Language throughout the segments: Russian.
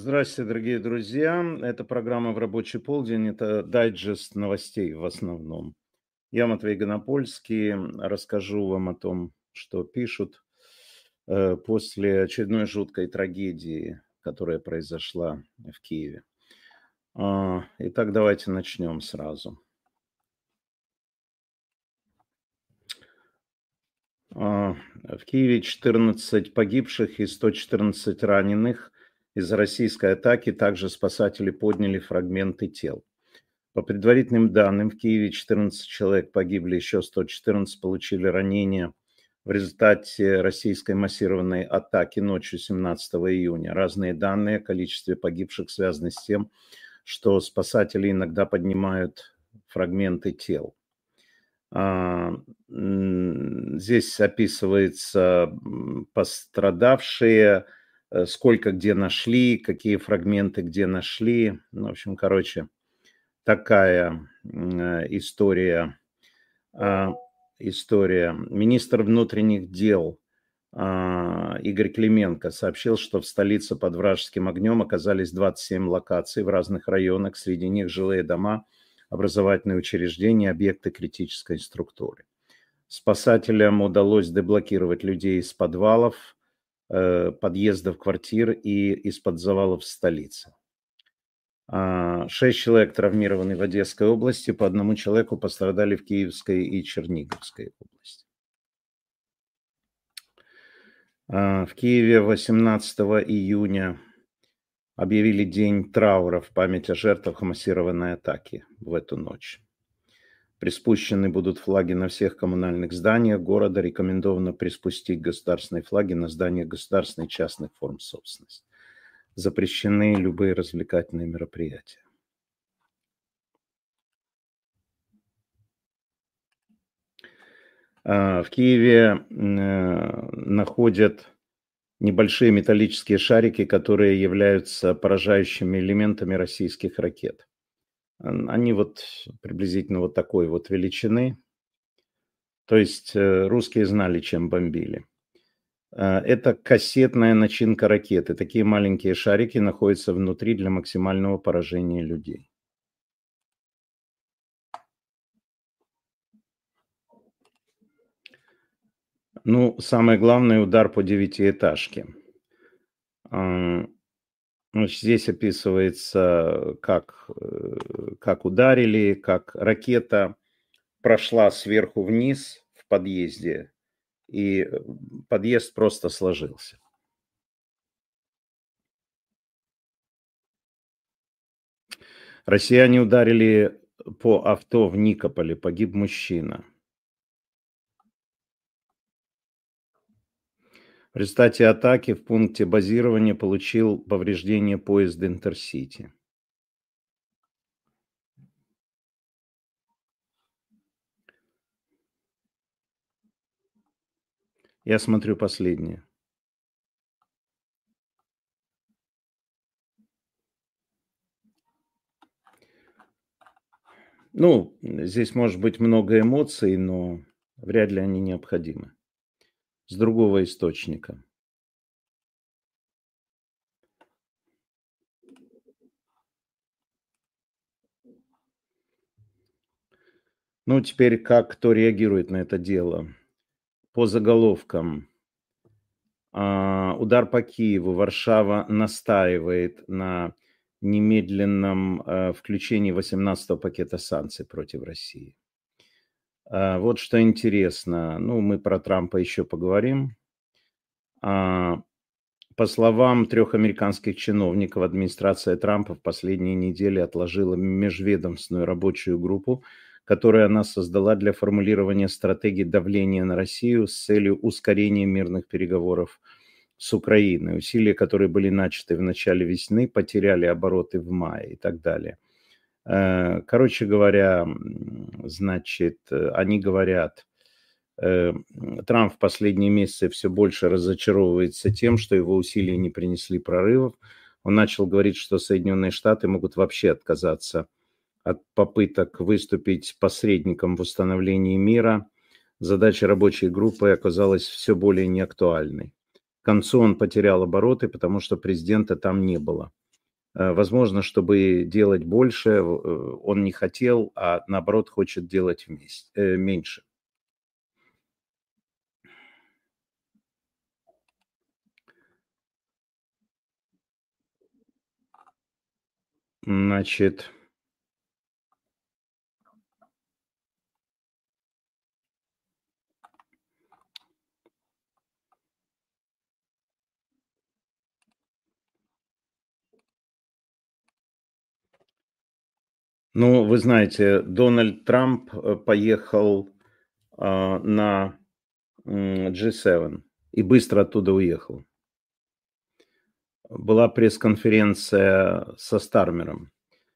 Здравствуйте, дорогие друзья. Это программа «В рабочий полдень». Это дайджест новостей в основном. Я Матвей Гонопольский. Расскажу вам о том, что пишут после очередной жуткой трагедии, которая произошла в Киеве. Итак, давайте начнем сразу. В Киеве 14 погибших и 114 раненых. Из-за российской атаки также спасатели подняли фрагменты тел. По предварительным данным, в Киеве 14 человек погибли, еще 114 получили ранения в результате российской массированной атаки ночью 17 июня. Разные данные о количестве погибших связаны с тем, что спасатели иногда поднимают фрагменты тел. Здесь описываются пострадавшие, сколько где нашли, какие фрагменты где нашли. В общем, такая история. Министр внутренних дел Игорь Клименко сообщил, что в столице под вражеским огнем оказались 27 локаций в разных районах, среди них жилые дома, образовательные учреждения, объекты критической структуры. Спасателям удалось деблокировать людей из подвалов, подъездов квартир и из-под завалов столицы. 6 человек травмированы в Одесской области, по одному человеку пострадали в Киевской и Черниговской области. В Киеве 18 июня объявили день траура в память о жертвах массированной атаки в эту ночь. Приспущены будут флаги на всех коммунальных зданиях города. Рекомендовано приспустить государственные флаги на зданиях государственных и частных форм собственности. Запрещены любые развлекательные мероприятия. В Киеве находят небольшие металлические шарики, которые являются поражающими элементами российских ракет. Они приблизительно такой величины. То есть русские знали, чем бомбили. Это кассетная начинка ракеты. Такие маленькие шарики находятся внутри для максимального поражения людей. Самое главное – удар по девятиэтажке. Здесь описывается, как ударили, как ракета прошла сверху вниз в подъезде, и подъезд просто сложился. Россияне ударили по авто в Никополе, погиб мужчина. В результате атаки в пункте базирования получил повреждение поезд Интерсити. Я смотрю последнее. Здесь может быть много эмоций, но вряд ли они необходимы. С другого источника. Теперь кто реагирует на это дело? По заголовкам. Удар по Киеву. Варшава настаивает на немедленном включении 18-го пакета санкций против России. Вот что интересно. Мы про Трампа еще поговорим. По словам 3 американских чиновников, администрация Трампа в последние недели отложила межведомственную рабочую группу, которую она создала для формулирования стратегии давления на Россию с целью ускорения мирных переговоров с Украиной. Усилия, которые были начаты в начале весны, потеряли обороты в мае и так далее. Короче говоря, они говорят, Трамп в последние месяцы все больше разочаровывается тем, что его усилия не принесли прорывов. Он начал говорить, что Соединенные Штаты могут вообще отказаться от попыток выступить посредником в установлении мира. Задача рабочей группы оказалась все более неактуальной. К концу он потерял обороты, потому что президента там не было. Возможно, чтобы делать больше, он не хотел, а наоборот хочет делать меньше. Значит, ну, вы знаете, Дональд Трамп поехал на G7 и быстро оттуда уехал. Была пресс-конференция со Стармером.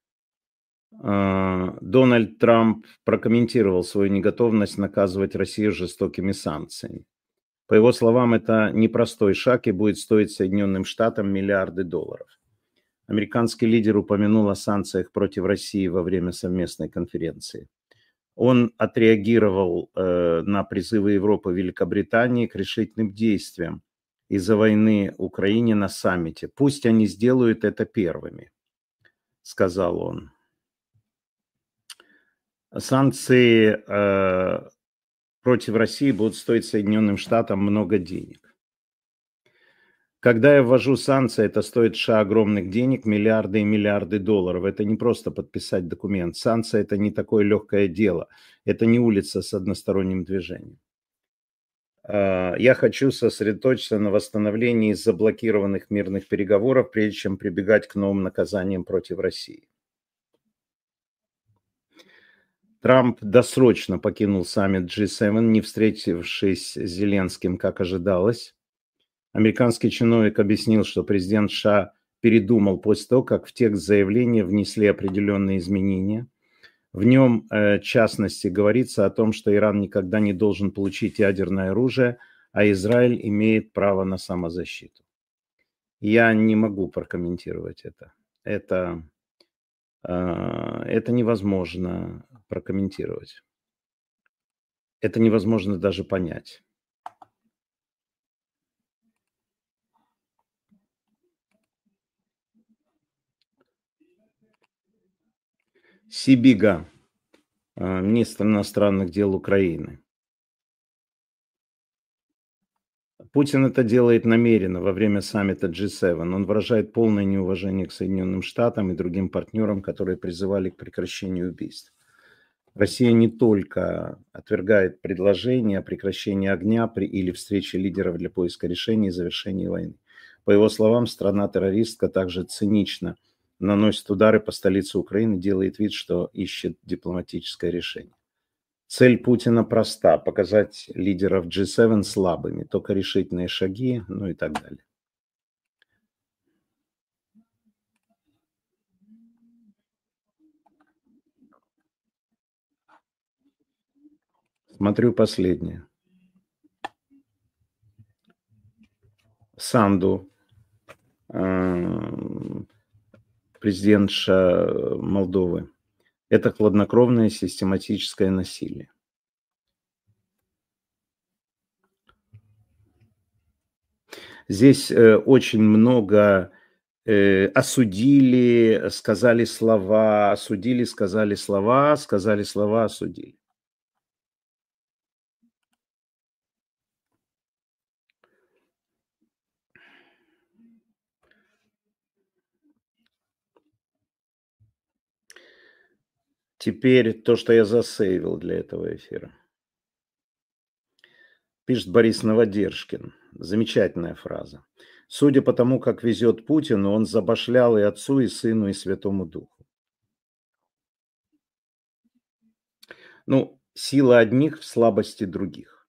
Дональд Трамп прокомментировал свою неготовность наказывать Россию жестокими санкциями. По его словам, это непростой шаг и будет стоить Соединенным Штатам миллиарды долларов. Американский лидер упомянул о санкциях против России во время совместной конференции. Он отреагировал на призывы Европы и Великобритании к решительным действиям из-за войны в Украине на саммите. Пусть они сделают это первыми, сказал он. Санкции против России будут стоить Соединенным Штатам много денег. Когда я ввожу санкции, это стоит США огромных денег, миллиарды и миллиарды долларов. Это не просто подписать документ. Санкции – это не такое легкое дело. Это не улица с односторонним движением. Я хочу сосредоточиться на восстановлении заблокированных мирных переговоров, прежде чем прибегать к новым наказаниям против России. Трамп досрочно покинул саммит G7, не встретившись с Зеленским, как ожидалось. Американский чиновник объяснил, что президент США передумал после того, как в текст заявления внесли определенные изменения. В нем, в частности, говорится о том, что Иран никогда не должен получить ядерное оружие, а Израиль имеет право на самозащиту. Я не могу прокомментировать это. Это невозможно прокомментировать. Это невозможно даже понять. Сибига, министр иностранных дел Украины. Путин это делает намеренно во время саммита G7. Он выражает полное неуважение к Соединенным Штатам и другим партнерам, которые призывали к прекращению убийств. Россия не только отвергает предложение о прекращении огня или встрече лидеров для поиска решения и завершения войны. По его словам, страна-террористка также цинично наносит удары по столице Украины, делает вид, что ищет дипломатическое решение. Цель Путина проста – показать лидеров G7 слабыми, только решительные шаги, ну и так далее. Смотрю последнее. Санду, президентша Молдовы. Это хладнокровное систематическое насилие. Здесь очень много осудили, сказали слова, осудили, сказали слова, сказали слова, осудили. Теперь то, что я засейвил для этого эфира. Пишет Борис Новодержкин. Замечательная фраза. Судя по тому, как везет Путину, он забашлял и Отцу, и Сыну, и Святому Духу. Ну, сила одних в слабости других.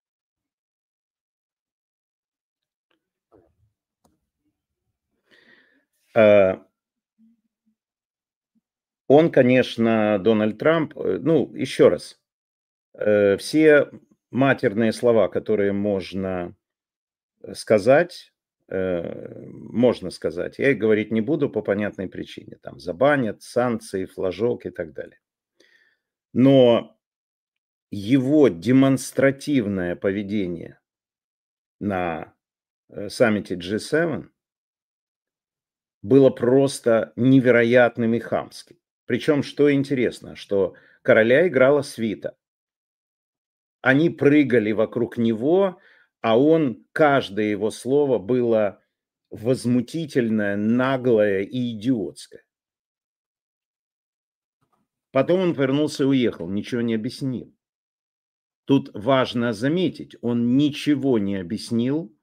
Он, конечно, Дональд Трамп, ну, еще раз, все матерные слова, которые можно сказать, можно сказать, я их говорить не буду по понятной причине. Там забанят, санкции, флажок и так далее. Но его демонстративное поведение на саммите G7 было просто невероятным и хамским. Причем, что интересно, что короля играла свита. Они прыгали вокруг него, а он, каждое его слово было возмутительное, наглое и идиотское. Потом он повернулся и уехал, ничего не объяснил. Тут важно заметить, он ничего не объяснил,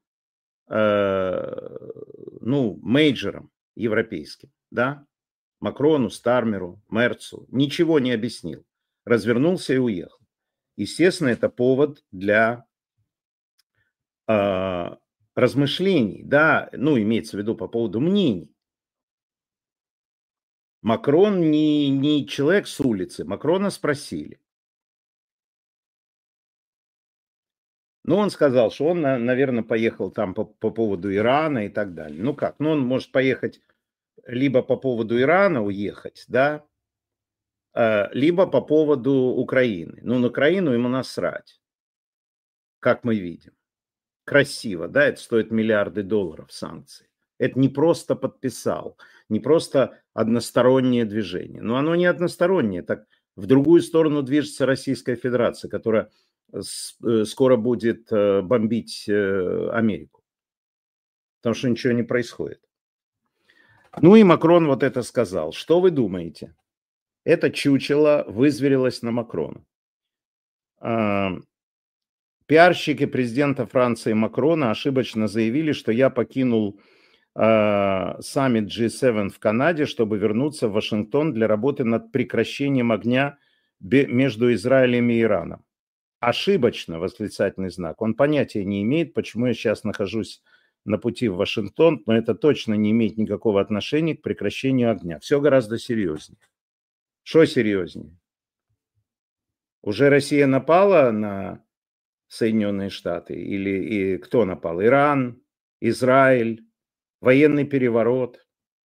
мейджорам европейским, да, Макрону, Стармеру, Мерцу, ничего не объяснил. Развернулся и уехал. Естественно, это повод для размышлений, да, имеется в виду по поводу мнений. Макрон не человек с улицы, Макрона спросили. Он сказал, что он, наверное, поехал там по поводу Ирана и так далее. Он может поехать либо по поводу Ирана уехать, да, либо по поводу Украины. На Украину ему насрать, как мы видим. Красиво, да, это стоит миллиарды долларов санкций. Это не просто подписал, не просто одностороннее движение. Но оно не одностороннее. Так в другую сторону движется Российская Федерация, которая скоро будет бомбить Америку. Потому что ничего не происходит. И Макрон вот это сказал. Что вы думаете? Это чучело вызверилось на Макрона. Пиарщики президента Франции Макрона ошибочно заявили, что я покинул саммит G7 в Канаде, чтобы вернуться в Вашингтон для работы над прекращением огня между Израилем и Ираном. Ошибочно, восклицательный знак. Он понятия не имеет, почему я сейчас нахожусь на пути в Вашингтон, но это точно не имеет никакого отношения к прекращению огня. Все гораздо серьезнее. Что серьезнее? Уже Россия напала на Соединенные Штаты? Или кто напал? Иран, Израиль, военный переворот?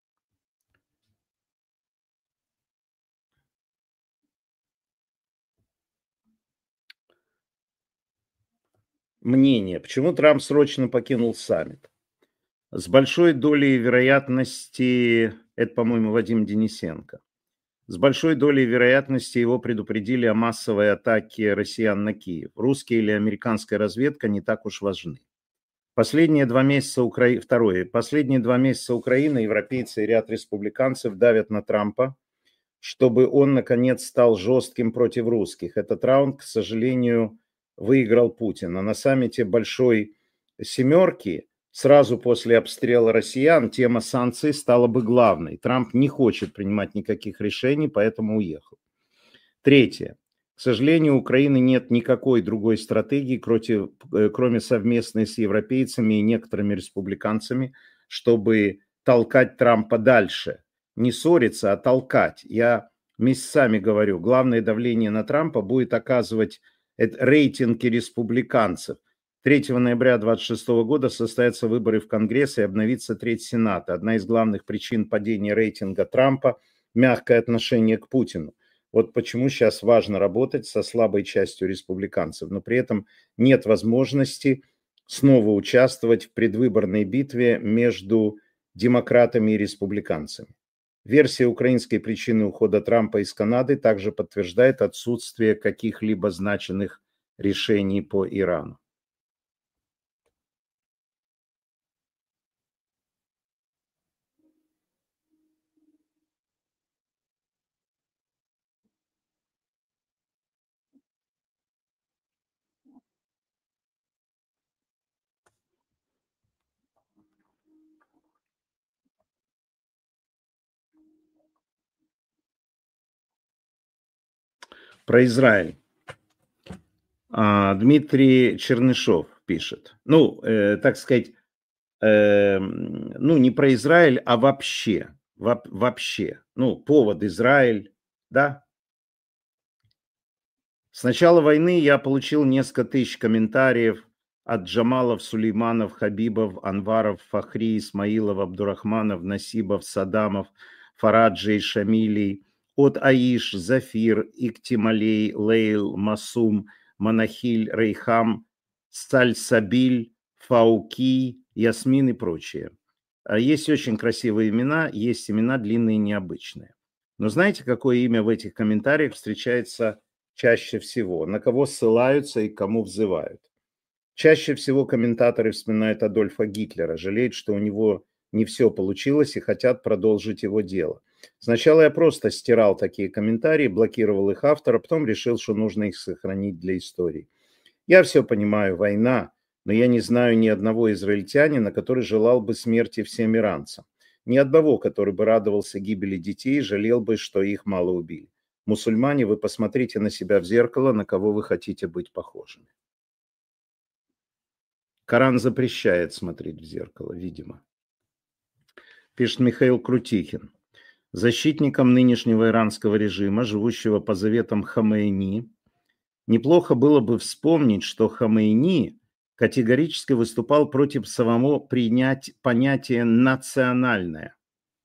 Мнение. Почему Трамп срочно покинул саммит? С большой долей вероятности, это, по-моему, Вадим Денисенко, с большой долей вероятности его предупредили о массовой атаке россиян на Киев. Русские или американская разведка не так уж важны. Последние 2 месяца Украины, европейцы и ряд республиканцев давят на Трампа, чтобы он, наконец, стал жестким против русских. Этот раунд, к сожалению, выиграл Путин. А на саммите Большой Семерки сразу после обстрела россиян тема санкций стала бы главной. Трамп не хочет принимать никаких решений, поэтому уехал. Третье. К сожалению, у Украины нет никакой другой стратегии, кроме совместной с европейцами и некоторыми республиканцами, чтобы толкать Трампа дальше. Не ссориться, а толкать. Я месяцами говорю, главное давление на Трампа будет оказывать рейтинги республиканцев. 3 ноября 2026 года состоятся выборы в Конгресс и обновится Треть Сената. Одна из главных причин падения рейтинга Трампа – мягкое отношение к Путину. Вот почему сейчас важно работать со слабой частью республиканцев, но при этом нет возможности снова участвовать в предвыборной битве между демократами и республиканцами. Версия украинской причины ухода Трампа из Канады также подтверждает отсутствие каких-либо значимых решений по Ирану. Про Израиль. Дмитрий Чернышов пишет. Так сказать, не про Израиль, а вообще. Вообще. Повод Израиль, да? С начала войны я получил несколько тысяч комментариев от Джамалов, Сулейманов, Хабибов, Анваров, Фахри, Исмаилов, Абдурахманов, Насибов, Садамов, Фараджей, Шамилей, от Аиш, Зафир, Иктималей, Лейл, Масум, Манахиль, Рейхам, Сальсабиль, Фауки, Ясмин и прочие. Есть очень красивые имена, есть имена длинные и необычные. Но знаете, какое имя в этих комментариях встречается чаще всего? На кого ссылаются и к кому взывают? Чаще всего комментаторы вспоминают Адольфа Гитлера, жалеют, что у него не все получилось и хотят продолжить его дело. Сначала я просто стирал такие комментарии, блокировал их автора, потом решил, что нужно их сохранить для истории. Я все понимаю, война, но я не знаю ни одного израильтянина, который желал бы смерти всем иранцам. Ни одного, который бы радовался гибели детей и жалел бы, что их мало убили. Мусульмане, вы посмотрите на себя в зеркало, на кого вы хотите быть похожими. Коран запрещает смотреть в зеркало, видимо. Пишет Михаил Крутихин. Защитникам нынешнего иранского режима, живущего по заветам Хамейни, неплохо было бы вспомнить, что Хамейни категорически выступал против самого понятия «национальное».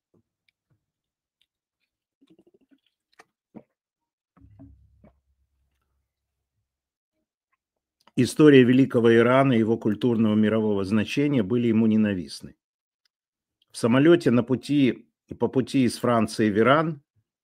История великого Ирана и его культурного мирового значения были ему ненавистны. В самолете по пути из Франции в Иран,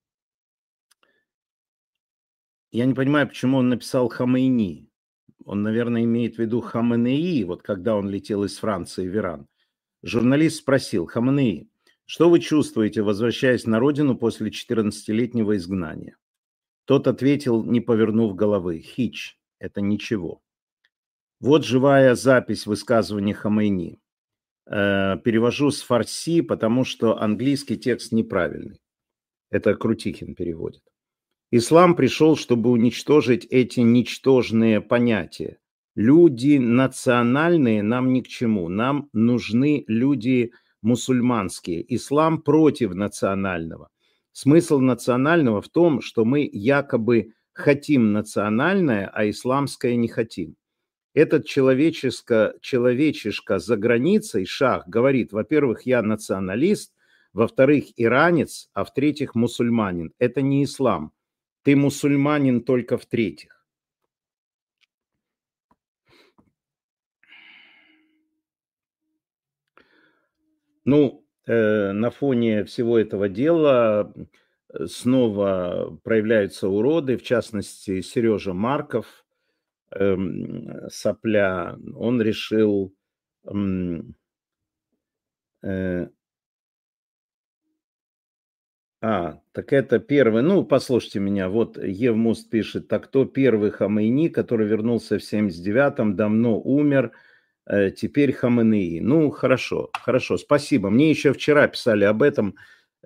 я не понимаю, почему он написал Хамейни. Он, наверное, имеет в виду Хаменеи, вот когда он летел из Франции в Иран. Журналист спросил: Хаменеи, что вы чувствуете, возвращаясь на родину после 14-летнего изгнания? Тот ответил, не повернув головы: хич, это ничего. Вот живая запись высказывания Хамейни. Перевожу с фарси, потому что английский текст неправильный. Это Крутихин переводит. Ислам пришел, чтобы уничтожить эти ничтожные понятия. Люди национальные нам ни к чему. Нам нужны люди мусульманские. Ислам против национального. Смысл национального в том, что мы якобы хотим национальное, а исламское не хотим. Этот человечишка за границей, шах, говорит, во-первых, я националист, во-вторых, иранец, а в-третьих, мусульманин. Это не ислам. Ты мусульманин только в-третьих. Ну, на фоне всего этого дела снова проявляются уроды, в частности, Сережа Марков, сопля, он решил так это первый. Ну, послушайте меня. Вот Евмуст пишет, так кто первый Хамейни, который вернулся в 79-м, давно умер, теперь Хаменеи. Ну, хорошо, хорошо, спасибо. Мне еще вчера писали об этом.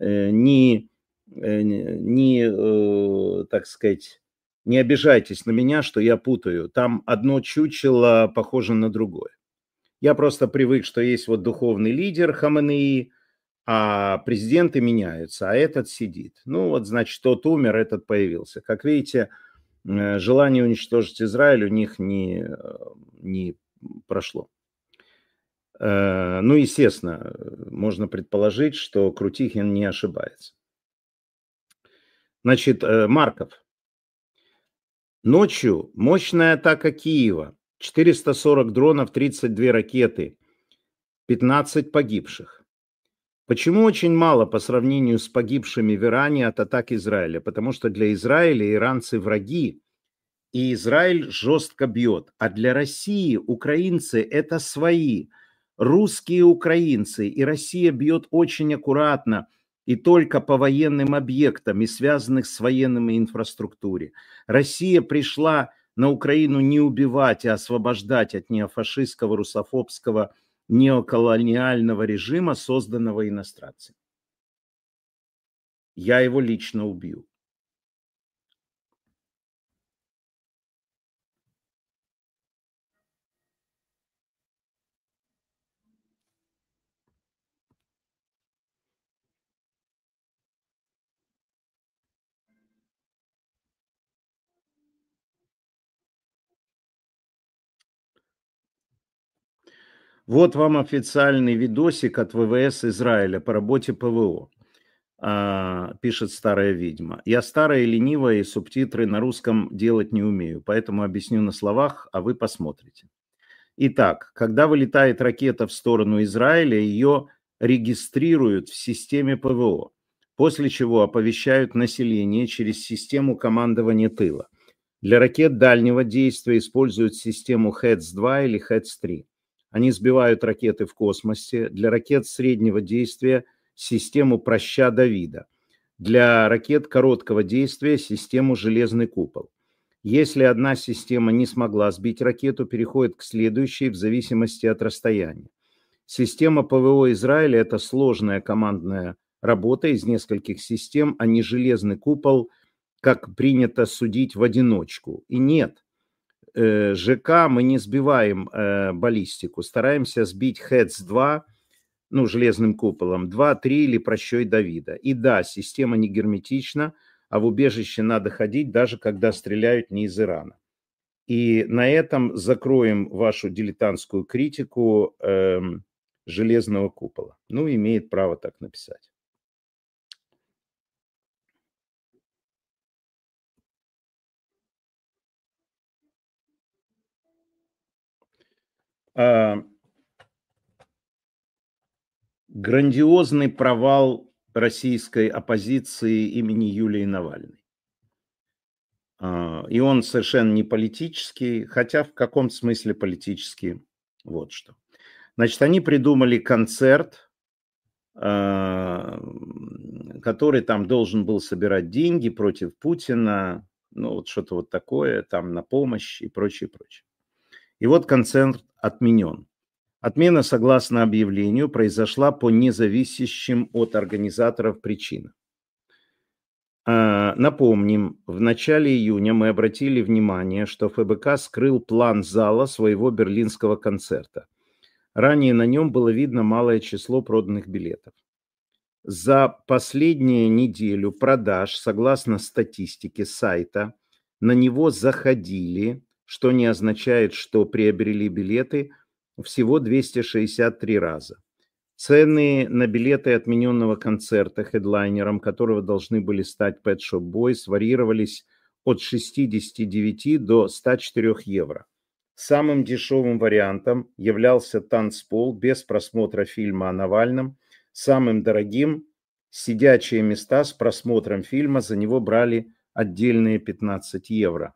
Так сказать, не обижайтесь на меня, что я путаю. Там одно чучело похоже на другое. Я просто привык, что есть вот духовный лидер Хаменеи, а президенты меняются, а этот сидит. Ну вот, значит, тот умер, этот появился. Как видите, желание уничтожить Израиль у них не прошло. Ну, естественно, можно предположить, что Крутихин не ошибается. Значит, Марков. Ночью мощная атака Киева. 440 дронов, 32 ракеты, 15 погибших. Почему очень мало по сравнению с погибшими в Иране от атак Израиля? Потому что для Израиля иранцы враги, и Израиль жестко бьет. А для России украинцы – это свои, русские украинцы. И Россия бьет очень аккуратно и только по военным объектам и связанных с военной инфраструктурой. Россия пришла на Украину не убивать, а освобождать от неофашистского, русофобского, неоколониального режима, созданного иностранцами. Я его лично убью. Вот вам официальный видосик от ВВС Израиля по работе ПВО, пишет старая ведьма. Я старая и ленивая, и субтитры на русском делать не умею, поэтому объясню на словах, а вы посмотрите. Итак, когда вылетает ракета в сторону Израиля, ее регистрируют в системе ПВО, после чего оповещают население через систему командования тыла. Для ракет дальнего действия используют систему HETS-2 или HETS-3. Они сбивают ракеты в космосе. Для ракет среднего действия систему Проща-Давида. Для ракет короткого действия систему «Железный купол». Если одна система не смогла сбить ракету, переходит к следующей в зависимости от расстояния. Система ПВО Израиля – это сложная командная работа из нескольких систем, а не «Железный купол», как принято судить, в одиночку. И нет, ЖК мы не сбиваем баллистику, стараемся сбить HETS-2, ну, железным куполом, 2, 3 или прощой Давида. И да, система не герметична, а в убежище надо ходить, даже когда стреляют не из Ирана. И на этом закроем вашу дилетантскую критику железного купола. Ну, имеет право так написать. Грандиозный провал российской оппозиции имени Юлии Навальной. И он совершенно не политический, хотя в каком-то смысле политический. Вот что. Значит, они придумали концерт, который там должен был собирать деньги против Путина, ну вот что-то вот такое, там на помощь и прочее, прочее. И вот концерт отменен. Отмена, согласно объявлению, произошла по независящим от организаторов причинам. Напомним, в начале июня мы обратили внимание, что ФБК скрыл план зала своего берлинского концерта. Ранее на нем было видно малое число проданных билетов. За последнюю неделю продаж, согласно статистике сайта, на него заходили, что не означает, что приобрели билеты, всего 263 раза. Цены на билеты отмененного концерта, хедлайнером которого должны были стать Pet Shop Boys, варьировались от 69 до 104 евро. Самым дешевым вариантом являлся танцпол без просмотра фильма о Навальном. Самым дорогим – сидячие места с просмотром фильма, за него брали отдельные 15 евро.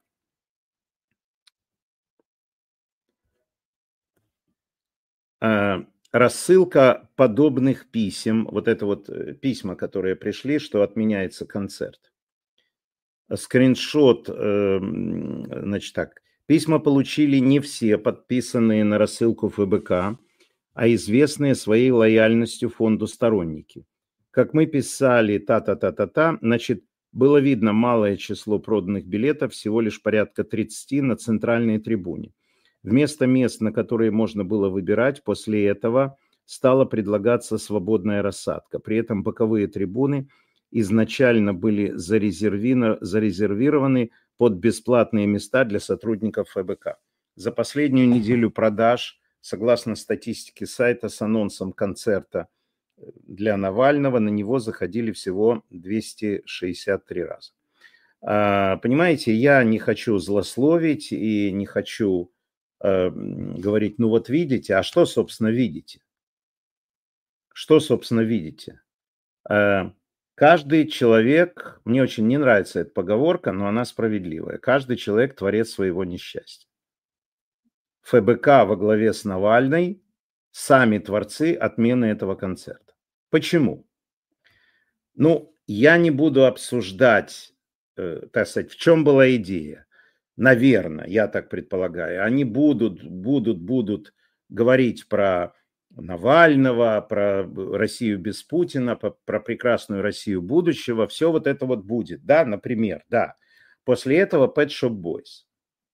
Рассылка подобных писем, вот это вот письма, которые пришли, что отменяется концерт. Скриншот, значит так, письма получили не все подписанные на рассылку ФБК, а известные своей лояльностью фонду сторонники. Как мы писали, та-та-та-та-та, значит, было видно малое число проданных билетов, всего лишь порядка 30 на центральной трибуне. Вместо мест, на которые можно было выбирать, после этого стала предлагаться свободная рассадка. При этом боковые трибуны изначально были зарезервированы под бесплатные места для сотрудников ФБК. За последнюю неделю продаж, согласно статистике сайта с анонсом концерта для Навального, на него заходили всего 263 раза. Понимаете, я не хочу злословить и не хочу говорить, ну вот видите, а что, собственно, видите? Что, собственно, видите? Каждый человек, мне очень не нравится эта поговорка, но она справедливая. Каждый человек творец своего несчастья. ФБК во главе с Навальной сами творцы отмены этого концерта. Почему? Ну, я не буду обсуждать, так сказать, в чем была идея. Наверное, я так предполагаю, они будут говорить про Навального, про Россию без Путина, про прекрасную Россию будущего. Все вот это вот будет, да, например, да. После этого Pet Shop Boys.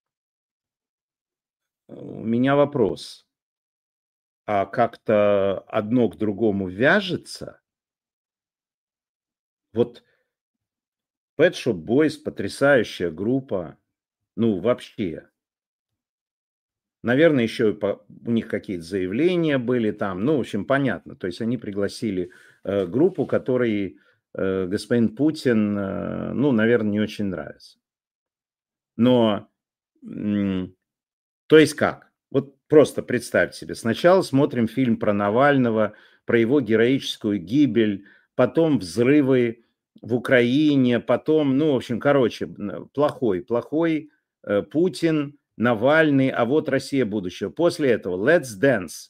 У меня вопрос. А как-то одно к другому вяжется? Вот Pet Shop Boys потрясающая группа. Ну, вообще. Наверное, еще у них какие-то заявления были там. Ну, в общем, понятно. То есть они пригласили группу, которой господин Путин, ну, наверное, не очень нравится. Но, то есть как? Вот Просто представьте себе, сначала смотрим фильм про Навального, про его героическую гибель, потом взрывы в Украине, потом, ну, в общем, короче, плохой Путин, Навальный, а вот Россия будущего. После этого Let's Dance.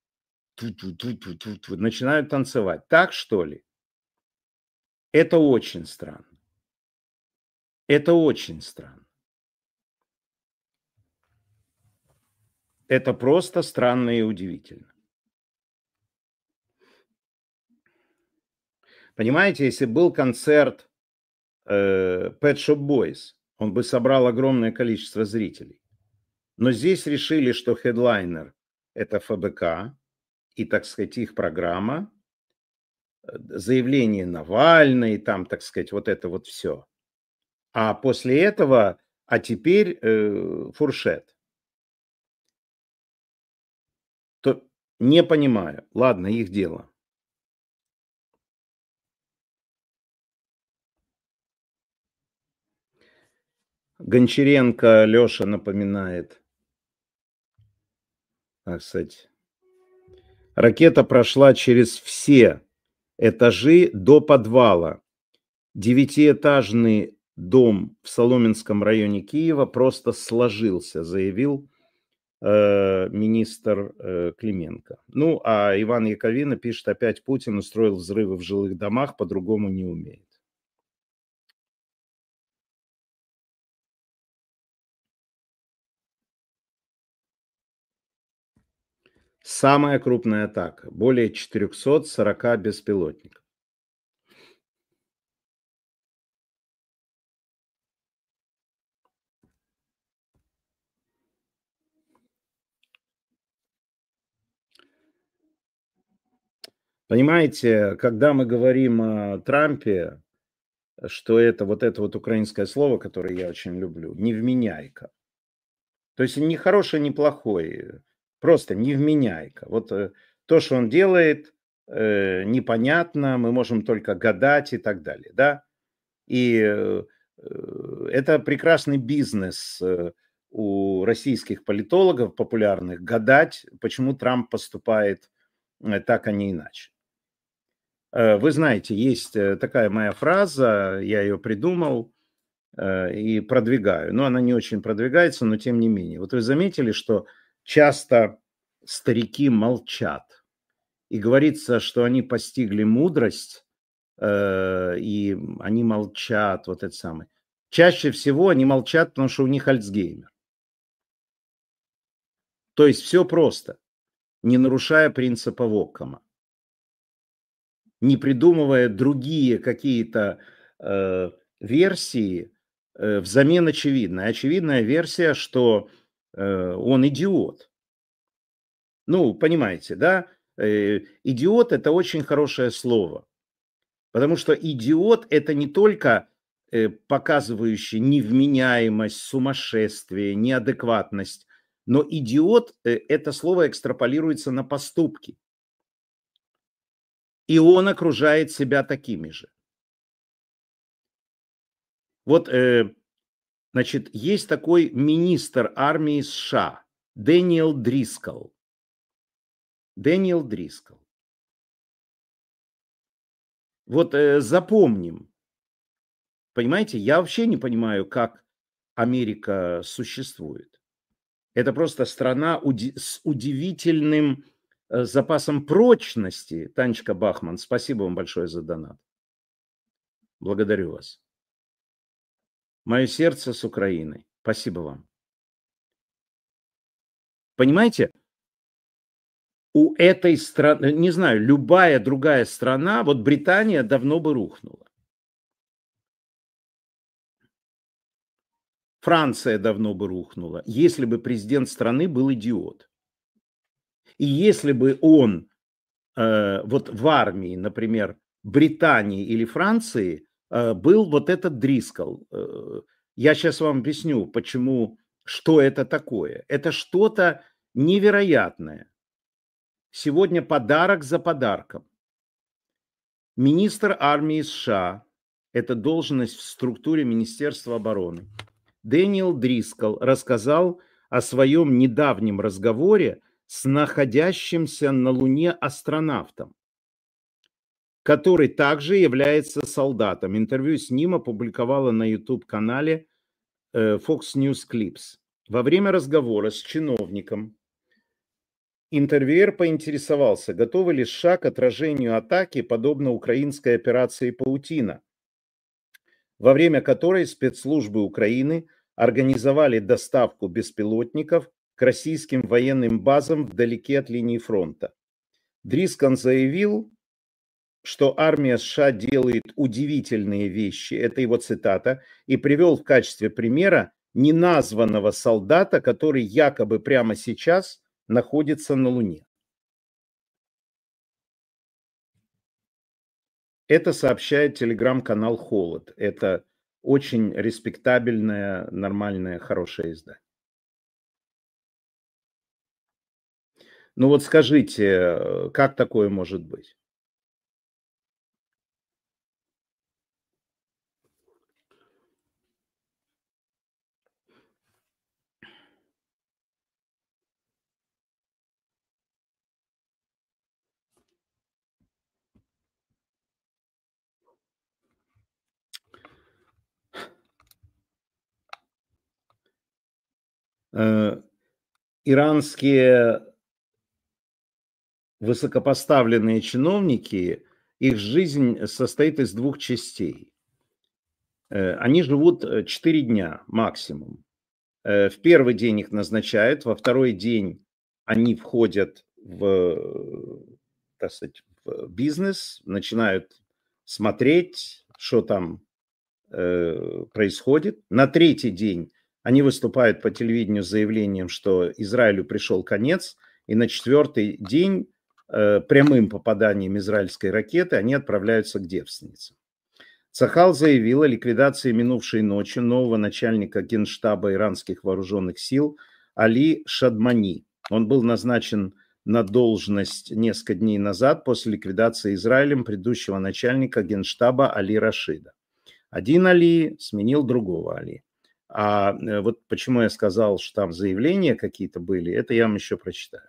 Начинают танцевать. Так, что ли? Это очень странно. Это очень странно. Это просто странно и удивительно. Понимаете, если был концерт Pet Shop Boys, он бы собрал огромное количество зрителей. Но здесь решили, что хедлайнер – это ФБК и, так сказать, их программа, заявление Навальной, там, так сказать, вот это вот все. А после этого, а теперь фуршет. То не понимаю. Ладно, их дело. Гончаренко Леша напоминает. Так сказать, ракета прошла через все этажи до подвала. 9-этажный дом в Соломенском районе Киева просто сложился, заявил министр Клименко. Ну, а Иван Яковина пишет, опять Путин устроил взрывы в жилых домах, по-другому не умеет. Самая крупная атака. Более 440 беспилотников. Понимаете, когда мы говорим о Трампе, что это вот украинское слово, которое я очень люблю, невменяйка. То есть не хороший, не плохой, просто невменяйка. Вот то, что он делает, непонятно, мы можем только гадать и так далее, да. И это прекрасный бизнес у российских политологов популярных гадать, почему Трамп поступает так, а не иначе. Вы знаете, есть такая моя фраза, я ее придумал и продвигаю. Но она не очень продвигается, но тем не менее. Вот вы заметили, что часто старики молчат. И говорится, что они постигли мудрость, и они молчат, вот это самое. Чаще всего они молчат, потому что у них Альцгеймер. То есть все просто, не нарушая принципа Оккама, не придумывая другие какие-то версии взамен очевидной. Очевидная версия, что он идиот. Ну, понимаете, да? Идиот – это очень хорошее слово. Потому что идиот – это не только показывающий невменяемость, сумасшествие, неадекватность, но идиот – это слово экстраполируется на поступки. И он окружает себя такими же. Вот, значит, есть такой министр армии США Дэниел Дрискл. Дэниел Дрискл. Вот запомним. Понимаете, я вообще не понимаю, как Америка существует. Это просто страна с удивительным запасом прочности. Танечка Бахман, спасибо вам большое за донат. Благодарю вас. Мое сердце с Украиной. Спасибо вам. Понимаете, у этой страны, не знаю, любая другая страна, вот Британия давно бы рухнула. Франция давно бы рухнула, если бы президент страны был идиот. И если бы он вот в армии, например, Британии или Франции был вот этот Дрискл. Я сейчас вам объясню, почему, что это такое. Это что-то невероятное. Сегодня подарок за подарком. Министр армии США, это должность в структуре Министерства обороны, Дэниел Дрискл рассказал о своем недавнем разговоре с находящимся на Луне астронавтом, который также является солдатом. Интервью с ним опубликовала на YouTube-канале Fox News Clips. Во время разговора с чиновником интервьюер поинтересовался, готовы ли США к отражению атаки, подобно украинской операции «Паутина», во время которой спецслужбы Украины организовали доставку беспилотников к российским военным базам вдалеке от линии фронта. Дрискан заявил, что армия США делает удивительные вещи, это его цитата, и привел в качестве примера неназванного солдата, который якобы прямо сейчас находится на Луне. Это сообщает телеграм-канал «Холод». Это очень респектабельное, нормальное, хорошее издание. Ну вот скажите, как такое может быть? Иранские высокопоставленные чиновники, их жизнь состоит из двух частей. Они живут 4 дня максимум. В первый день их назначают, во второй день они входят так сказать, в бизнес, начинают смотреть, что там происходит. На третий день они выступают по телевидению с заявлением, что Израилю пришел конец, и на четвертый день прямым попаданием израильской ракеты они отправляются к девственницам. Цахал заявил о ликвидации минувшей ночи нового начальника Генштаба иранских вооруженных сил Али Шадмани. Он был назначен на должность несколько дней назад после ликвидации Израилем предыдущего начальника Генштаба Али Рашида. Один Али сменил другого Али. А вот почему я сказал, что там заявления какие-то были, это я вам еще прочитаю.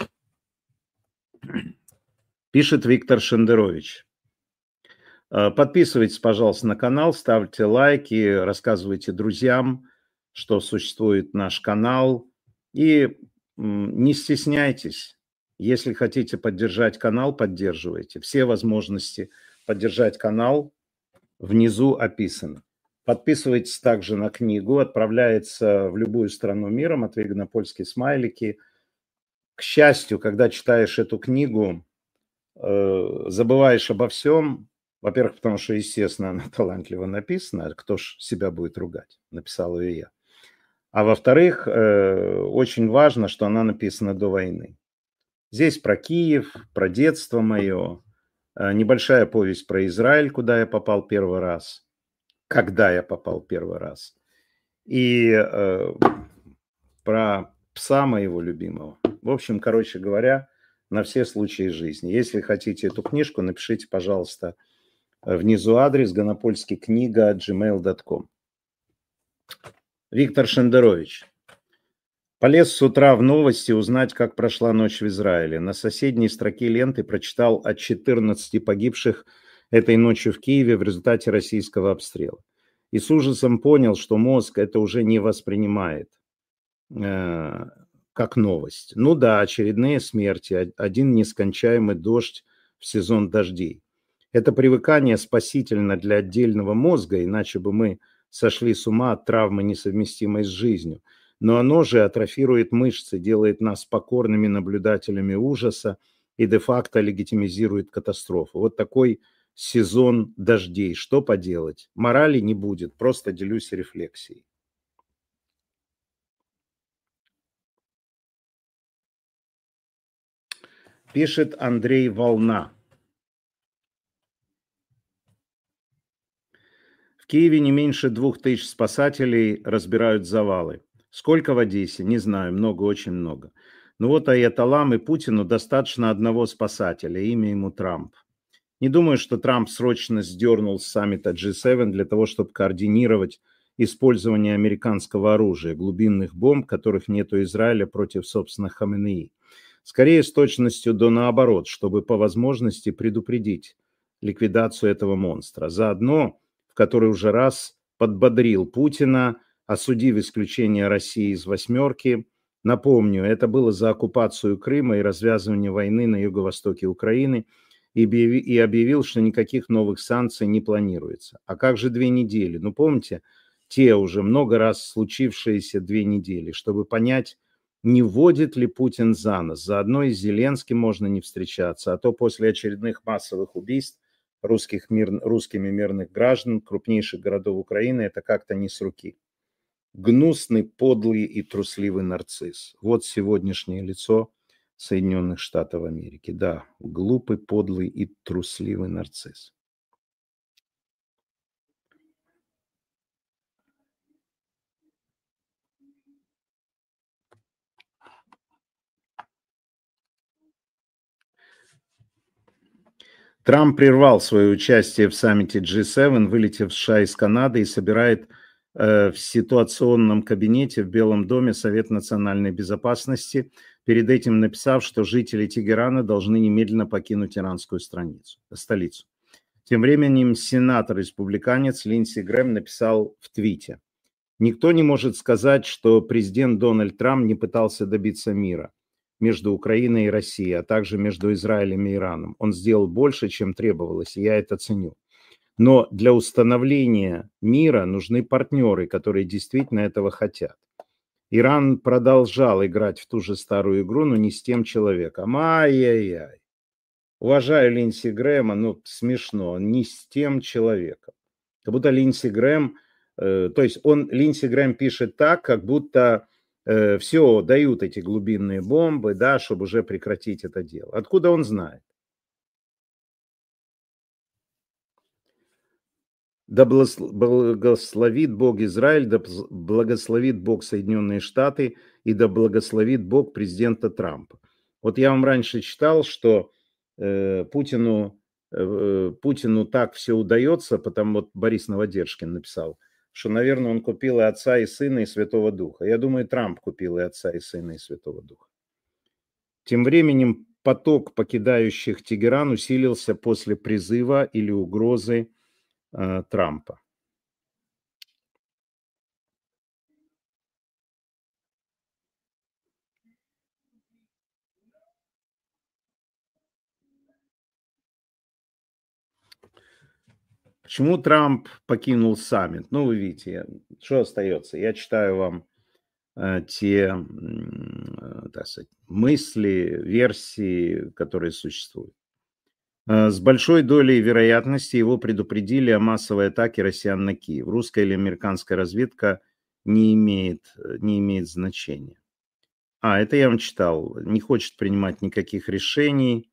Пишет Виктор Шендерович. Подписывайтесь, пожалуйста, на канал, ставьте лайки, рассказывайте друзьям, что существует наш канал. И не стесняйтесь, если хотите поддержать канал, поддерживайте. Все возможности поддержать канал внизу описаны. Подписывайтесь также на книгу, отправляется в любую страну мира, Матвей Гонопольский, смайлики. К счастью, когда читаешь эту книгу, забываешь обо всем. Во-первых, потому что, естественно, она талантливо написана, кто ж себя будет ругать, написал ее я. А во-вторых, очень важно, что она написана до войны. Здесь про Киев, про детство мое, небольшая повесть про Израиль, куда я попал первый раз, когда я попал первый раз, и про пса моего любимого. В общем, короче говоря, на все случаи жизни. Если хотите эту книжку, напишите, пожалуйста, внизу адрес gonopolskikniga@gmail.com. Виктор Шендерович. Полез с утра в новости узнать, как прошла ночь в Израиле. На соседней строке ленты прочитал о 14 погибших этой ночью в Киеве в результате российского обстрела. И с ужасом понял, что мозг это уже не воспринимает как новость. Ну да, очередные смерти, один нескончаемый дождь в сезон дождей. Это привыкание спасительно для отдельного мозга, иначе бы мы сошли с ума от травмы, несовместимой с жизнью. Но оно же атрофирует мышцы, делает нас покорными наблюдателями ужаса и де-факто легитимизирует катастрофу. Вот такой сезон дождей. Что поделать? Морали не будет, просто делюсь рефлексией. Пишет Андрей Волна. В Киеве не меньше 2000 спасателей разбирают завалы. Сколько в Одессе? Не знаю, много, очень много. Ну вот аятоллам и Путину достаточно одного спасателя, имя ему Трамп. Не думаю, что Трамп срочно сдернул с саммита G7 для того, чтобы координировать использования американского оружия, глубинных бомб, которых нет у Израиля против собственных Хаменеи. Скорее с точностью до наоборот, чтобы по возможности предупредить ликвидацию этого монстра. Заодно, в который уже раз подбодрил Путина, осудив исключение России из «восьмерки». Напомню, это было за оккупацию Крыма и развязывание войны на юго-востоке Украины, и объявил, что никаких новых санкций не планируется. А как же 2 недели? Ну, помните, те уже много раз случившиеся 2 недели, чтобы понять, не вводит ли Путин за нос. Заодно и с Зеленским можно не встречаться, а то после очередных массовых убийств русскими мирных граждан крупнейших городов Украины это как-то не с руки. Гнусный, подлый и трусливый нарцисс. Вот сегодняшнее лицо Соединенных Штатов Америки. Да, глупый, подлый и трусливый нарцисс. Трамп прервал свое участие в саммите G7, вылетев в США из Канады и собирает в ситуационном кабинете в Белом доме Совет национальной безопасности, перед этим написав, что жители Тегерана должны немедленно покинуть иранскую столицу. Тем временем сенатор-республиканец Линдси Грэм написал в твите: «Никто не может сказать, что президент Дональд Трамп не пытался добиться мира между Украиной и Россией, а также между Израилем и Ираном. Он сделал больше, чем требовалось, и я это ценю. Но для установления мира нужны партнеры, которые действительно этого хотят. Иран продолжал играть в ту же старую игру, но не с тем человеком». Ай-яй-яй. Уважаю Линдси Грэма, но смешно, не с тем человеком. Как будто Линдси Грэм, Линдси Грэм пишет так, как будто все, дают эти глубинные бомбы, да, чтобы уже прекратить это дело. Откуда он знает? Да благословит Бог Израиль, да благословит Бог Соединенные Штаты и да благословит Бог президента Трампа. Вот я вам раньше читал, что Путину так все удается, потому вот Борис Новодержкин написал, что, наверное, он купил и Отца, и Сына, и Святого Духа. Я думаю, Трамп купил и Отца, и Сына, и Святого Духа. Тем временем поток покидающих Тегеран усилился после призыва или угрозы Трампа. Почему Трамп покинул саммит? Ну, вы видите, что остается? Я читаю вам те, так сказать, мысли, версии, которые существуют. С большой долей вероятности его предупредили о массовой атаке россиян на Киев. Русская или американская разведка не имеет значения. Это я вам читал. Не хочет принимать никаких решений.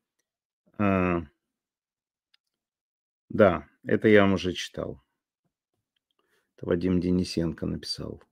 Да, это я вам уже читал. Это Вадим Денисенко написал.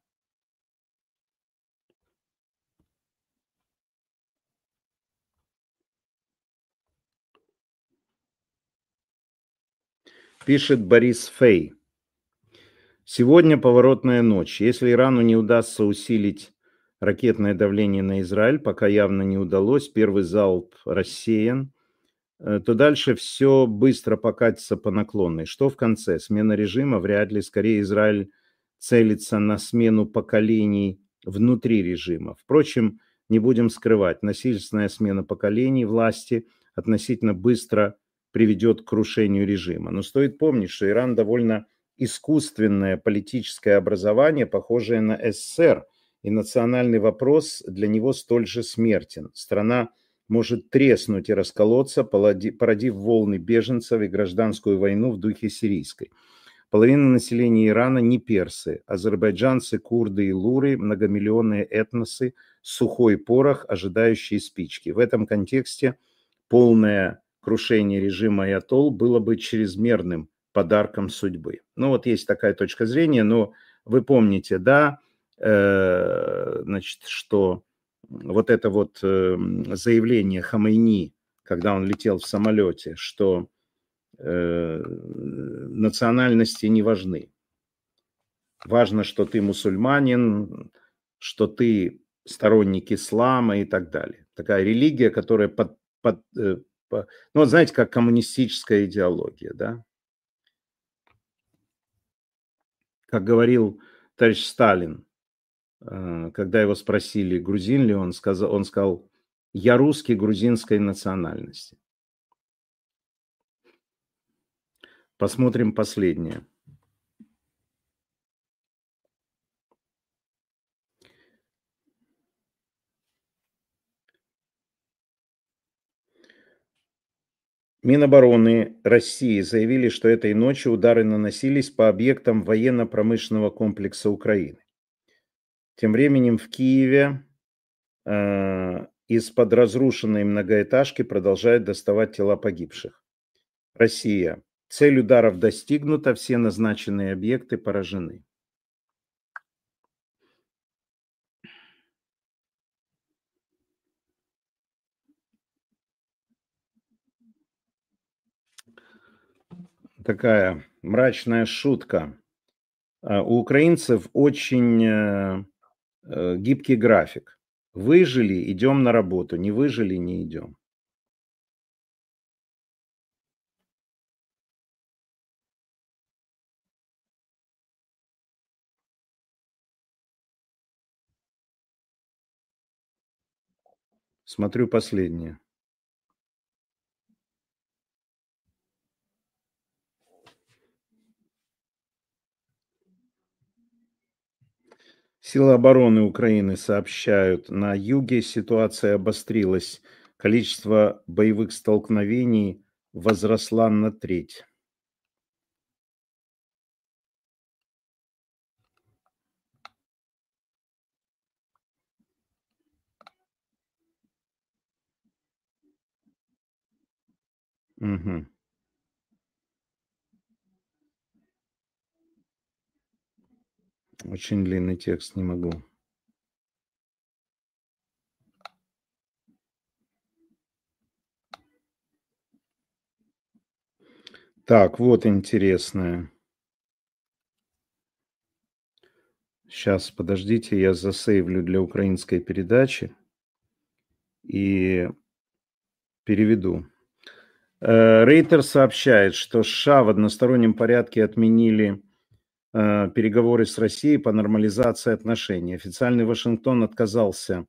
Пишет Борис Фей. Сегодня поворотная ночь. Если Ирану не удастся усилить ракетное давление на Израиль, пока явно не удалось, первый залп рассеян, то дальше все быстро покатится по наклонной. Что в конце? Смена режима? Вряд ли. Скорее, Израиль целится на смену поколений внутри режима. Впрочем, не будем скрывать, насильственная смена поколений власти относительно быстро приведет к крушению режима. Но стоит помнить, что Иран довольно искусственное политическое образование, похожее на СССР, и национальный вопрос для него столь же смертен. Страна может треснуть и расколоться, породив волны беженцев и гражданскую войну в духе сирийской. Половина населения Ирана не персы, азербайджанцы, курды и луры, многомиллионные этносы, сухой порох, ожидающие спички. В этом контексте полное крушение режима аятолл было бы чрезмерным подарком судьбы. Ну вот есть такая точка зрения, но вы помните, да, значит, что вот это вот заявление Хамейни, когда он летел в самолете, что национальности не важны. Важно, что ты мусульманин, что ты сторонник ислама и так далее. Такая религия, которая ну, вот знаете, как коммунистическая идеология, да? Как говорил товарищ Сталин, когда его спросили, грузин ли он сказал, я русский грузинской национальности. Посмотрим последнее. Минобороны России заявили, что этой ночью удары наносились по объектам военно-промышленного комплекса Украины. Тем временем в Киеве из-под разрушенной многоэтажки продолжают доставать тела погибших. Россия. Цель ударов достигнута, все назначенные объекты поражены. Такая мрачная шутка. У украинцев очень гибкий график. Выжили – идем на работу, не выжили – не идем. Смотрю последнее. Силы обороны Украины сообщают, на юге ситуация обострилась. Количество боевых столкновений возросла на треть. Угу. Очень длинный текст, не могу. Так, вот интересное. Сейчас, подождите, я засейвлю для украинской передачи и переведу. Рейтер сообщает, что США в одностороннем порядке отменили переговоры с Россией по нормализации отношений. Официальный Вашингтон отказался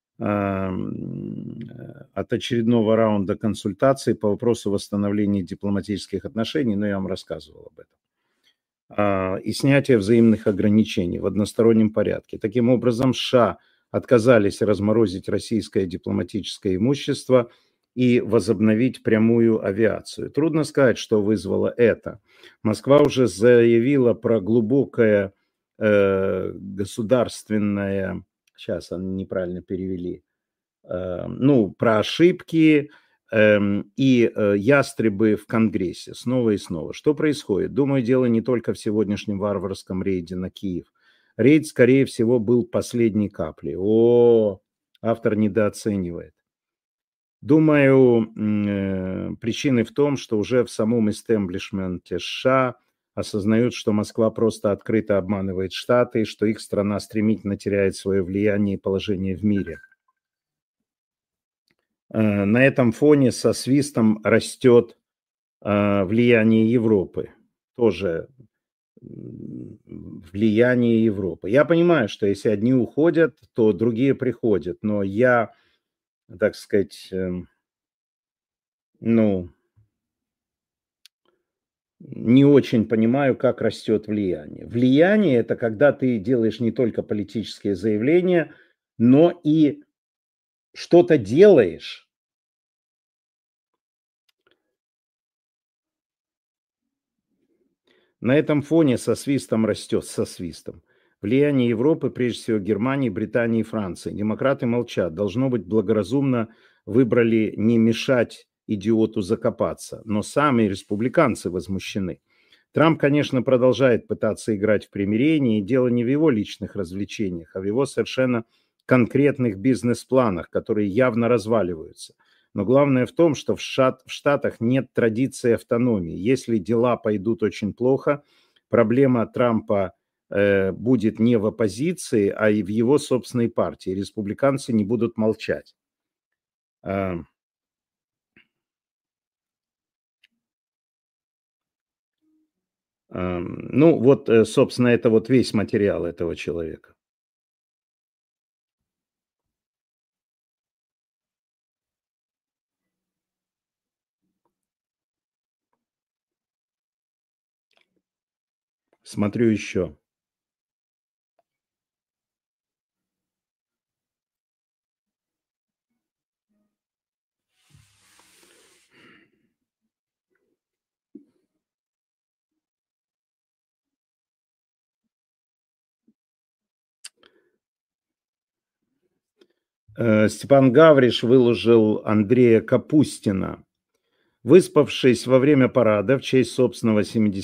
от очередного раунда консультаций по вопросу восстановления дипломатических отношений, но я вам рассказывал об этом, и снятия взаимных ограничений в одностороннем порядке. Таким образом, США отказались разморозить российское дипломатическое имущество и возобновить прямую авиацию. Трудно сказать, что вызвало это. Москва уже заявила про глубокое государственное, сейчас они неправильно перевели, ну, про ошибки и ястребы в Конгрессе снова и снова. Что происходит? Думаю, дело не только в сегодняшнем варварском рейде на Киев. Рейд, скорее всего, был последней каплей. Автор недооценивает. Думаю, причины в том, что уже в самом истеблишменте США осознают, что Москва просто открыто обманывает Штаты, что их страна стремительно теряет свое влияние и положение в мире. На этом фоне со свистом растет влияние Европы. Тоже влияние Европы. Я понимаю, что если одни уходят, то другие приходят. Но я, так сказать, ну, не очень понимаю, как растет влияние. Влияние – это когда ты делаешь не только политические заявления, но и что-то делаешь. На этом фоне со свистом растет, влияние Европы, прежде всего Германии, Британии и Франции. Демократы молчат. Должно быть, благоразумно выбрали не мешать идиоту закопаться. Но сами республиканцы возмущены. Трамп, конечно, продолжает пытаться играть в примирение, и дело не в его личных развлечениях, а в его совершенно конкретных бизнес-планах, которые явно разваливаются. Но главное в том, что в Штатах нет традиции автономии. Если дела пойдут очень плохо, проблема Трампа будет не в оппозиции, а и в его собственной партии. Республиканцы не будут молчать. Ну, вот, собственно, это вот весь материал этого человека. Смотрю еще. Степан Гавриш выложил Андрея Капустина. Выспавшись во время парада в честь собственного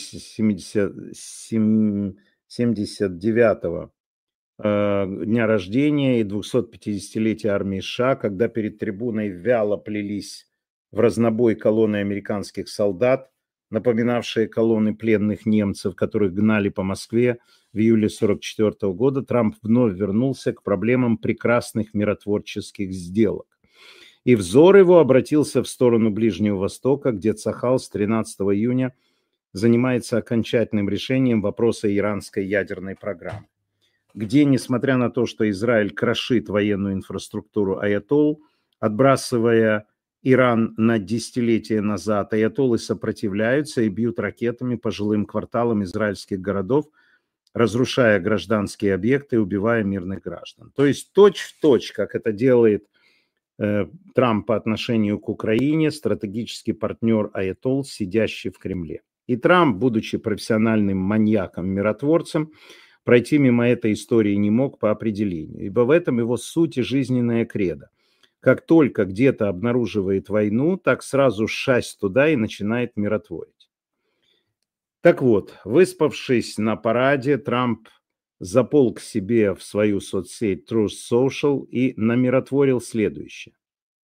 79-го дня рождения и 250-летия армии США, когда перед трибуной вяло плелись в разнобой колонны американских солдат, напоминавшие колонны пленных немцев, которых гнали по Москве в июле 1944 года, Трамп вновь вернулся к проблемам прекрасных миротворческих сделок. И взор его обратился в сторону Ближнего Востока, где Цахал с 13 июня занимается окончательным решением вопроса иранской ядерной программы, где, несмотря на то, что Израиль крошит военную инфраструктуру аятолл, отбрасывая Иран на десятилетия назад, аятоллы сопротивляются и бьют ракетами по жилым кварталам израильских городов, разрушая гражданские объекты и убивая мирных граждан. То есть точь-в-точь, как это делает Трамп по отношению к Украине, стратегический партнер аятолл, сидящий в Кремле. И Трамп, будучи профессиональным маньяком-миротворцем, пройти мимо этой истории не мог по определению, ибо в этом его суть и жизненная кредо. Как только где-то обнаруживает войну, так сразу шасть туда и начинает миротворить. Так вот, выспавшись на параде, Трамп заполз к себе в свою соцсеть Truth Social и намиротворил следующее.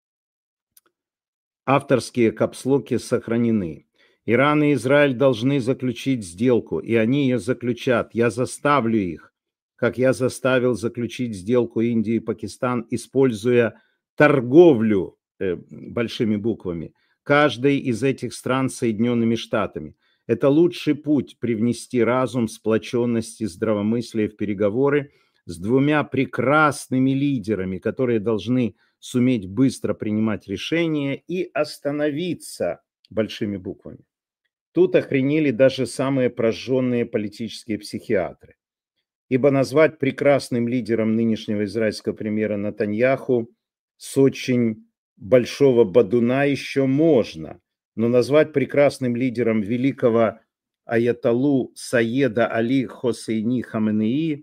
Авторские капслоки сохранены. Иран и Израиль должны заключить сделку, и они ее заключат. Я заставлю их, как я заставил заключить сделку Индии и Пакистан, используя торговлю, большими буквами, каждой из этих стран Соединенными Штатами. Это лучший путь привнести разум, сплоченность и здравомыслие в переговоры с двумя прекрасными лидерами, которые должны суметь быстро принимать решения и остановиться большими буквами. Тут охренели даже самые прожженные политические психиатры. Ибо назвать прекрасным лидером нынешнего израильского премьера Нетаньяху с очень большого бадуна еще можно, но назвать прекрасным лидером великого аятоллу Саеда Али Хосейни Хаменеи,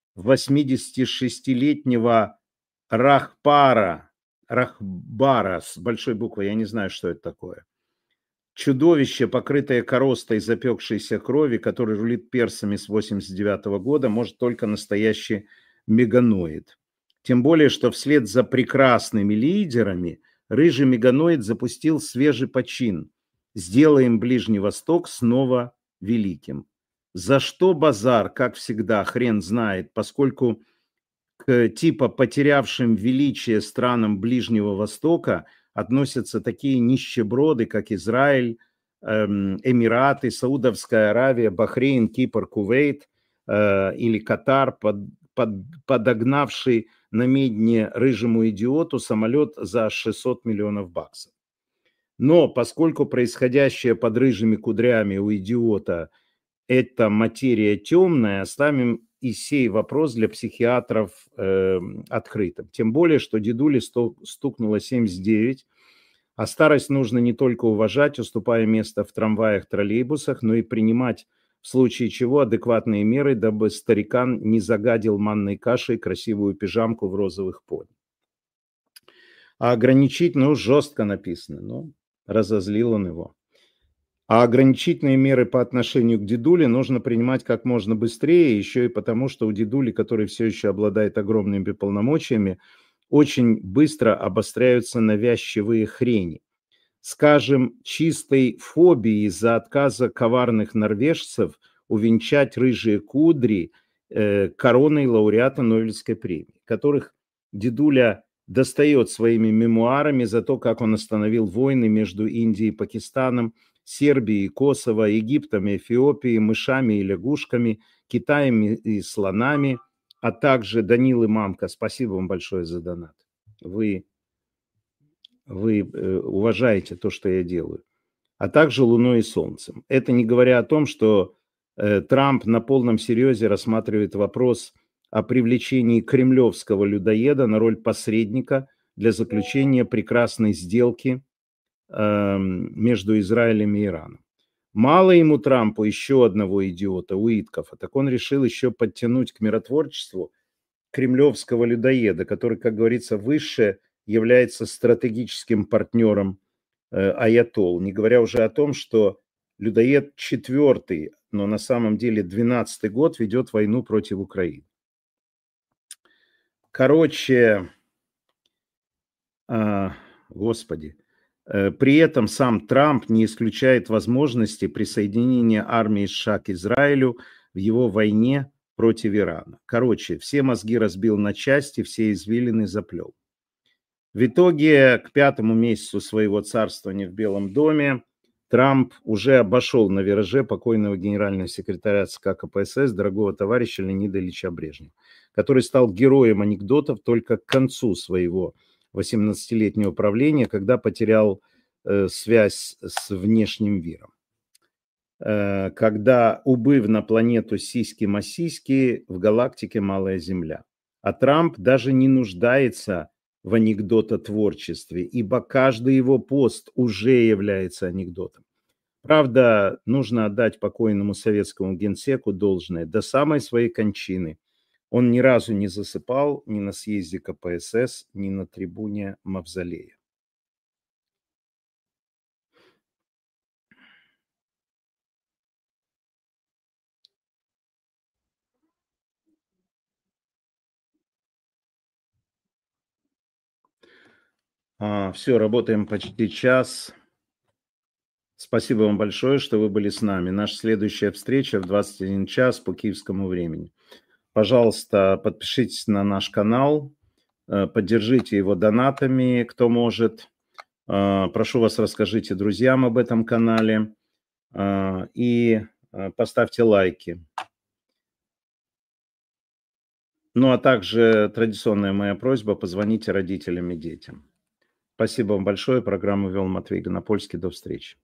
86-летнего Рахбара с большой буквы, я не знаю, что это такое. Чудовище, покрытое коростой запекшейся крови, который рулит персами с 89 года, может только настоящий меганоид. Тем более, что вслед за прекрасными лидерами рыжий меганоид запустил свежий почин. Сделаем Ближний Восток снова великим. За что базар, как всегда, хрен знает, поскольку к типа потерявшим величие странам Ближнего Востока относятся такие нищеброды, как Израиль, Эмираты, Саудовская Аравия, Бахрейн, Кипр, Кувейт или Катар, подогнавший на медне рыжему идиоту самолет за 600 миллионов баксов. Но поскольку происходящее под рыжими кудрями у идиота – это материя темная, оставим и сей вопрос для психиатров открытым. Тем более, что дедуле стукнуло 79, а старость нужно не только уважать, уступая место в трамваях, троллейбусах, но и принимать в случае чего адекватные меры, дабы старикан не загадил манной кашей красивую пижамку в розовых пони. А ограничить, жестко написано, разозлил он его. А ограничительные меры по отношению к дедуле нужно принимать как можно быстрее, еще и потому, что у дедули, который все еще обладает огромными полномочиями, очень быстро обостряются навязчивые хрени. Скажем, чистой фобии из-за отказа коварных норвежцев увенчать рыжие кудри короной лауреата Нобелевской премии, которых дедуля достает своими мемуарами за то, как он остановил войны между Индией и Пакистаном, Сербией и Косово, Египтом и Эфиопией, мышами и лягушками, Китаем и слонами, а также Данил и Мамка. Спасибо вам большое за донат. Вы уважаете то, что я делаю. А также Луной и Солнцем. Это не говоря о том, что Трамп на полном серьезе рассматривает вопрос о привлечении кремлевского людоеда на роль посредника для заключения прекрасной сделки между Израилем и Ираном. Мало ему Трампу еще одного идиота, Уиткофа, так он решил еще подтянуть к миротворчеству кремлевского людоеда, который, как говорится, выше является стратегическим партнером аятолл, не говоря уже о том, что людоед четвертый, но на самом деле 12-й год ведет войну против Украины. Короче, господи, при этом сам Трамп не исключает возможности присоединения армии США к Израилю в его войне против Ирана. Короче, все мозги разбил на части, все извилины заплел. В итоге к 5-му месяцу своего царствования в Белом доме Трамп уже обошел на вираже покойного генерального секретаря ЦК КПСС, дорогого товарища Леонида Ильича Брежнева, который стал героем анекдотов только к концу своего 18-летнего правления, когда потерял связь с внешним миром. Когда, убыв на планету сиськи-масиськи, в галактике малая Земля. А Трамп даже не нуждается в анекдототворчестве, ибо каждый его пост уже является анекдотом. Правда, нужно отдать покойному советскому генсеку должное. До самой своей кончины он ни разу не засыпал ни на съезде КПСС, ни на трибуне Мавзолея. Все, работаем почти час. Спасибо вам большое, что вы были с нами. Наша следующая встреча в 21 час по киевскому времени. Пожалуйста, подпишитесь на наш канал, поддержите его донатами, кто может. Прошу вас, расскажите друзьям об этом канале и поставьте лайки. Ну, а также традиционная моя просьба: позвоните родителям и детям. Спасибо вам большое. Программу вел Матвей Гонопольский. До встречи.